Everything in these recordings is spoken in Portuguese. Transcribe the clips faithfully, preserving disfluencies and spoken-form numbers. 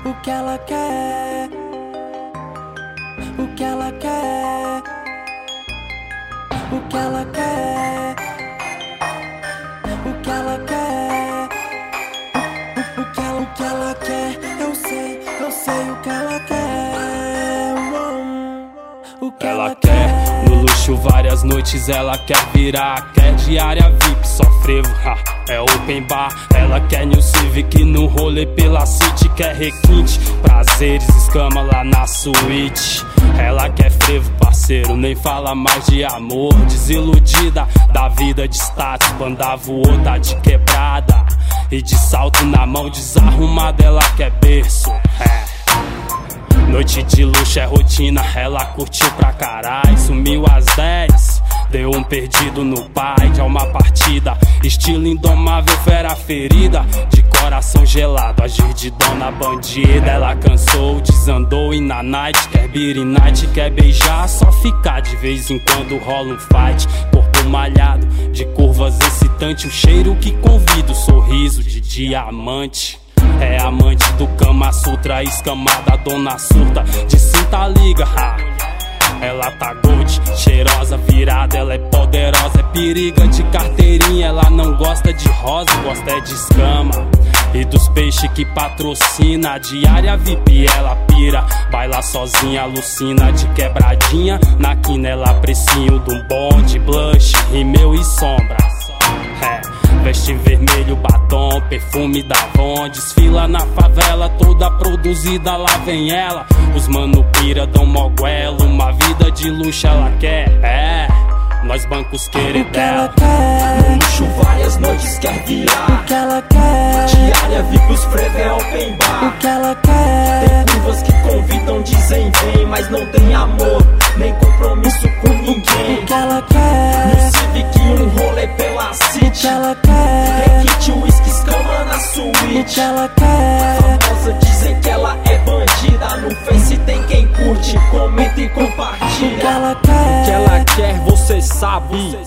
o que ela quer, o que ela quer, o que ela quer, o que ela quer, o, o, o que ela, o que ela quer, eu sei, eu sei o que ela quer, o que ela, ela quer. No luxo várias noites ela quer virar, quer diária V I P, só frevo, ha, é open bar. Ela quer New Civic no rolê pela city, quer requinte, prazeres, escama lá na suíte. Ela quer frevo, parceiro, nem fala mais de amor. Desiludida da vida de status, banda voou, tá de quebrada e de salto na mão, desarrumada, ela quer berço, é. Noite de luxo é rotina, ela curtiu pra caralho. Sumiu às dez, deu um perdido no pai. De alma partida, estilo indomável, fera ferida, de coração gelado, agir de dona bandida. Ela cansou, desandou e na night quer beat night, quer beijar, só ficar. De vez em quando rola um fight, corpo malhado, de curvas excitante, um cheiro que convida, o sorriso de diamante. É amante do Kama Sutra, escamada, dona surta, de cinta liga, ha. Ela tá gold, cheirosa, virada, ela é poderosa, é periga de carteirinha. Ela não gosta de rosa, gosta é de escama e dos peixes que patrocina. Diária V I P, ela pira, baila sozinha, alucina de quebradinha. Na quina ela precinho de um bonde, blush, rímel e sombra, é. Veste vermelho, batom, perfume da Avon. Desfila na favela, toda produzida, lá vem ela. Os mano pira, dão moguelo, uma vida de luxo ela quer, é. Nós bancos querer dela. No luxo várias noites quer virar, o que ela quer, diária V I P, os frevo é open bar. o que ela quer, tem curvas que convidam, dizem vem, mas não tem amor, nem compromisso com ninguém. o que ela quer, no Civic um rolê pela city, o que ela quer, requinte, whisky, escama na suíte. o que ela quer, famosa dizem que ela é bandida, no Face tem quem curte, comenta e compartilha. o que ela quer, o que ela quer, você sabe,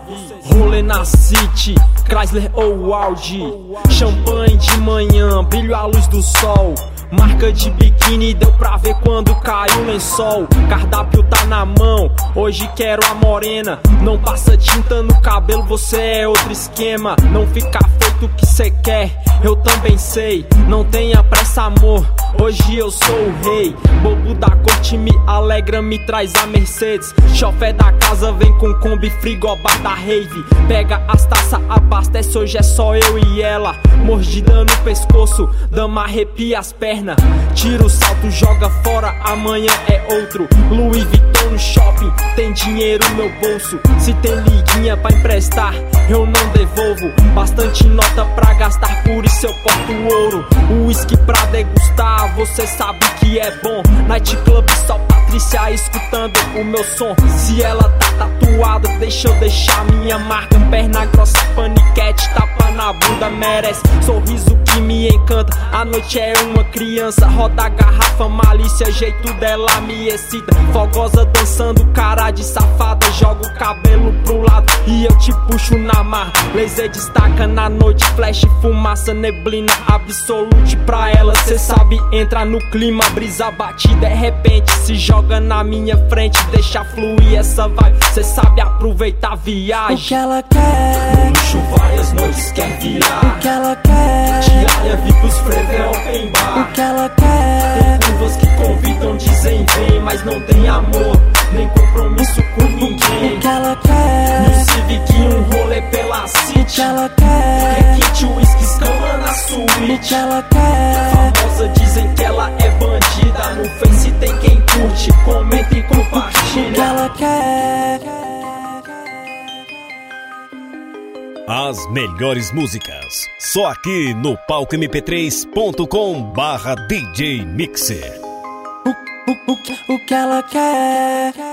rolê na city, Chrysler ou Audi, champanhe de manhã, brilho à luz do sol, marca de biquíni, deu pra ver quando caiu o lençol. Cardápio tá na mão, hoje quero a morena. Não passa tinta no cabelo, você é outro esquema. Não fica feito o que cê quer, eu também sei. Não tenha pressa, amor, hoje eu sou o rei. Bobo da corte me alegra, me traz a Mercedes. Chofé da casa vem com Kombi, frigobar da rave. Pega as taças, abastece, hoje é só eu e ela. Mordida no pescoço, dama arrepia as pernas. Tira o salto, joga fora, amanhã é outro. Louis Vuitton no shopping, tem dinheiro no meu bolso. Se tem liguinha pra emprestar, eu não devolvo. Bastante nota pra gastar, por isso eu porto ouro. O whisky pra degustar, você sabe que é bom. Night club, só Patrícia escutando o meu som. Se ela tá tatuada, deixa eu deixar minha marca. Perna grossa, paniquete, tapa na bunda, merece. Sorriso que me encanta, a noite é uma criança. Roda a garrafa, malícia, jeito dela me excita. Fogosa dançando, cara de safada. Joga o cabelo pro lado e eu te puxo na marra. Laser destaca na noite, flash, fumaça, neblina absolute pra ela. Cê sabe, entra no clima, brisa bate de repente, se joga na minha frente, deixa fluir essa vibe. Cê sabe aproveitar a viagem. o que ela quer, no luxo várias noites quer virar, o que ela quer, diária V I P, os frevo é open bar. o que ela quer, tem curvas que convidam, dizem vem, mas não tem amor, nem compromisso com ninguém. o que ela quer, no Civic um rolê pela o city, que ela quer, requinte, whisky, escama na o suíte. que ela quer, famosa dizem que ela é bandida, no Face tem quem curte, comenta e o que compartilha. ela quer. As melhores músicas, só aqui no palco m p três ponto com barra D J Mixer. O, o, o, o que ela quer.